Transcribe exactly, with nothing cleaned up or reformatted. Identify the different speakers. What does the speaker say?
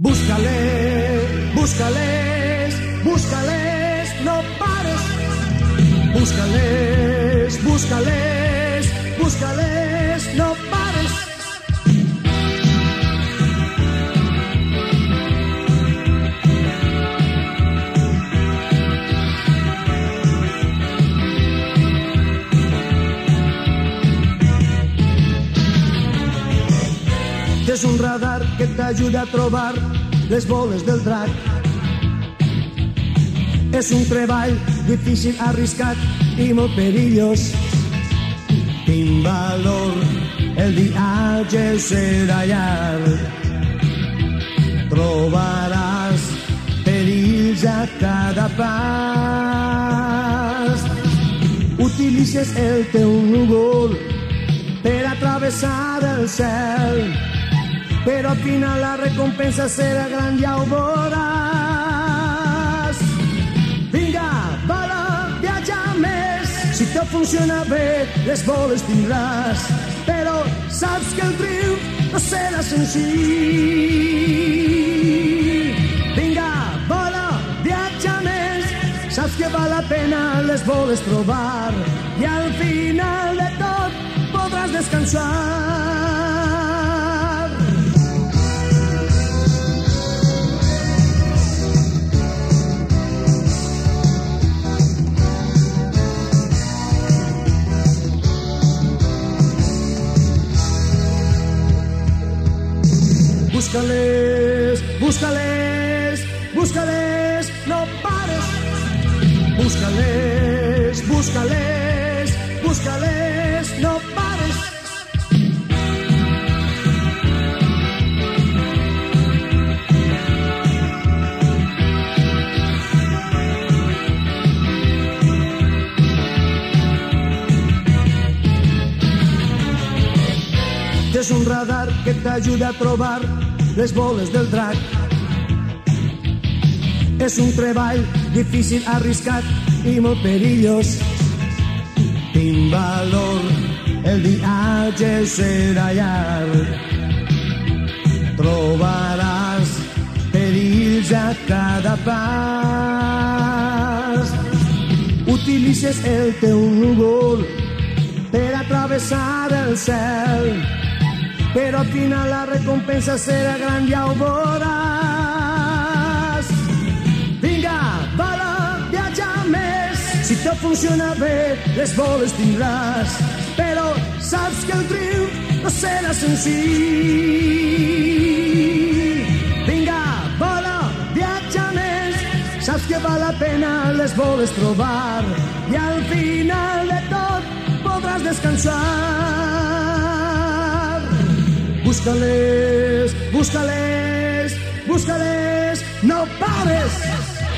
Speaker 1: Búscales, búscales, búscales, no pares. Búscales, búscales, búscales, no pares. És un radar que t'ajuda a trobar les boles del drac. És un treball difícil, arriscat i molt perillós. Quin valor, el viatge serà llarg. Trobaràs perills a cada pas. Utilitzes el teu núvol per a travessar el cel, però al final la recompensa serà gran, ja ho veuràs. Vinga, vola, viatja més. Si tot funciona bé, les boles tindràs, però saps que el triomf no serà senzill. Vinga, vola, viatja més. Saps que val la pena les boles trobar i al final de tot podràs descansar. Búscales, búscales, búscales, no pares. Búscales, búscales, búscales, no pares. És un radar que t'ajuda a trobar les boles del drac. És un treball difícil, arriscat i molt perillós. Quin valor, el viatge serà llarg. Trobaràs perills a cada pas. Utilitzes el teu núvol per a travessar el cel, però al final la recompensa serà gran, ja ho veuràs. Vinga, vola, viatja més. Si tot funciona bé, les boles tindràs, però saps que el triomf no serà senzill. Vinga, vola, viatja més. Saps que val la pena les boles trobar i al final de tot podràs descansar. Búscales, búscales, búscales, no pares.